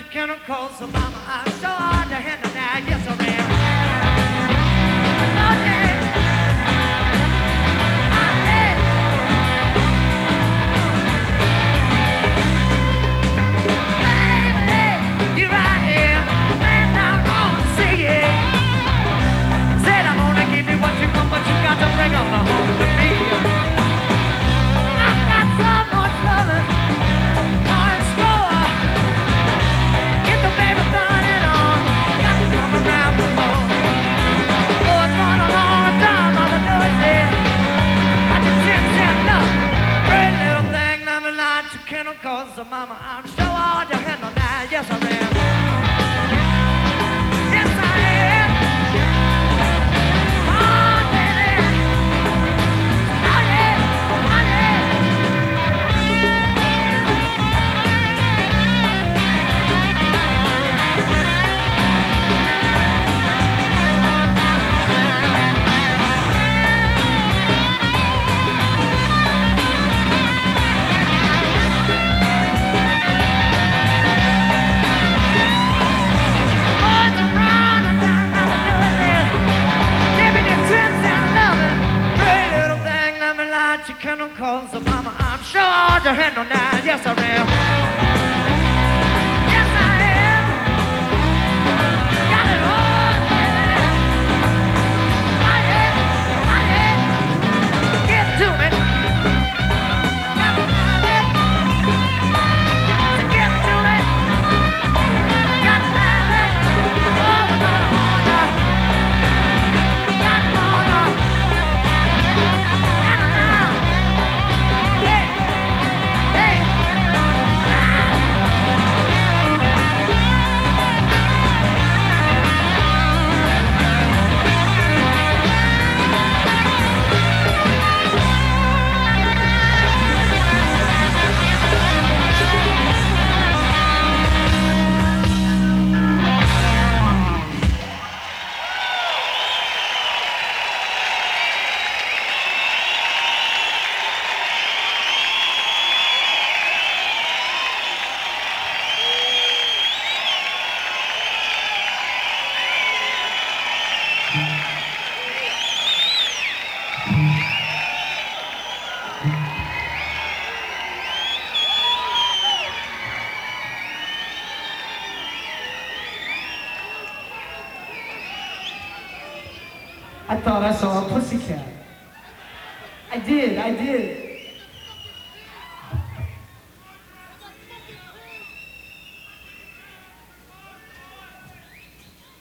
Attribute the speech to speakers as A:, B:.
A: chemicals, so mama, I'm so hard to handle now. Yes, I am. Oh, yeah. Cause mama, I'm so hard to handle now. Yes, I am. Yes, I am. Oh, baby. Oh, yeah. Oh, chemicals, so mama, I'm sure to handle now. Yes, I am. Yes, I am. Got it all, baby. Oh, yeah. Oh, yeah. Get to me. Got it, get to me. Got it, oh,
B: I thought I saw a pussycat. I did.